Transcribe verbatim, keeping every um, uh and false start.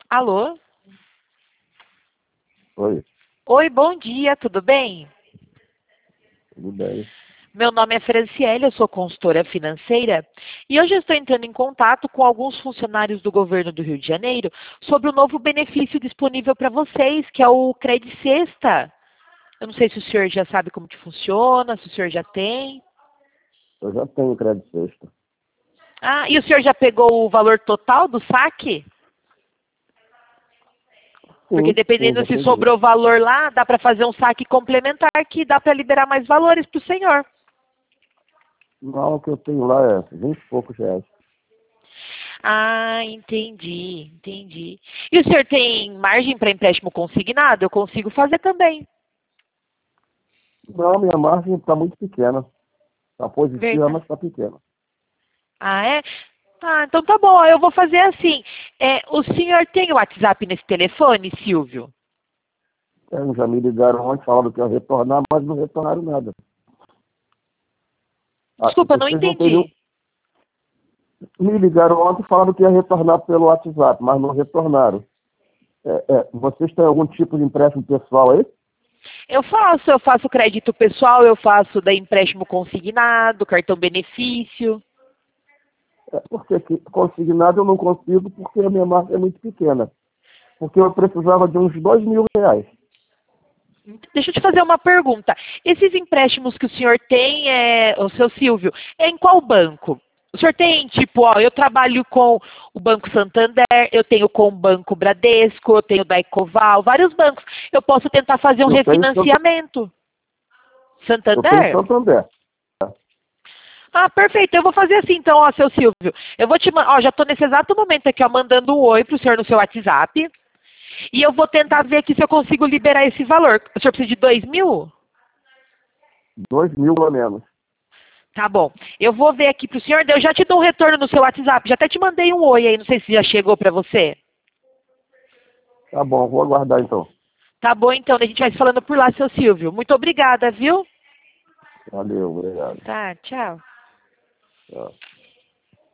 Alô? Oi, Oi, bom dia, tudo bem? tudo bem? Meu nome é Franciele, eu sou consultora financeira e hoje eu estou entrando em contato com alguns funcionários do governo do Rio de Janeiro sobre o novo benefício disponível para vocês, que é o Cred Sexta. Eu não sei se o senhor já sabe como que funciona, se o senhor já tem. Eu já tenho crédito sexta. Ah, e o senhor já pegou o valor total do saque? Porque Sim, sim, dependendo já se peguei. sobrou valor lá, dá para fazer um saque complementar que dá para liberar mais valores para o senhor. Não, o que eu tenho lá é vinte e poucos reais. Ah, entendi, entendi. E o senhor tem margem para empréstimo consignado? Eu consigo fazer também. Não, minha margem está muito pequena. Está positiva, Verdade. mas está pequena. Ah, é? Ah, então tá bom. Eu vou fazer assim. É, o senhor tem o WhatsApp nesse telefone, Silvio? Então, já me ligaram ontem, falaram que ia retornar, mas não retornaram nada. Ah, Desculpa, não vocês não teriam... entendi. Me ligaram ontem e falaram que ia retornar pelo WhatsApp, mas não retornaram. É, é, vocês têm algum tipo de empréstimo pessoal aí? Eu faço, eu faço crédito pessoal, eu faço da empréstimo consignado, cartão benefício. É, porque que- consignado eu não consigo porque a minha margem é muito pequena. Porque eu precisava de uns dois mil reais. Deixa eu te fazer uma pergunta. Esses empréstimos que o senhor tem, é, o seu Silvio, é em qual banco? O senhor tem, tipo, ó, eu trabalho com o Banco Santander, eu tenho com o Banco Bradesco, eu tenho da Ecoval, vários bancos. Eu posso tentar fazer um Eu tenho Santander. refinanciamento. Eu tenho Santander? Santander. Ah, perfeito. Eu vou fazer assim, então, ó, seu Silvio. Eu vou te mandar, ó, já estou nesse exato momento aqui, ó, mandando um oi pro senhor no seu WhatsApp. E eu vou tentar ver aqui se eu consigo liberar esse valor. O senhor precisa de dois mil? Dois mil pelo menos. Tá bom. Eu vou ver aqui pro senhor, daí eu já te dou um retorno no seu WhatsApp. Já até te mandei um oi aí, não sei se já chegou para você. Tá bom, vou aguardar então. Tá bom, então, a gente vai se falando por lá, seu Silvio. Muito obrigada, viu? Valeu, obrigado. Tá, tchau. Tchau.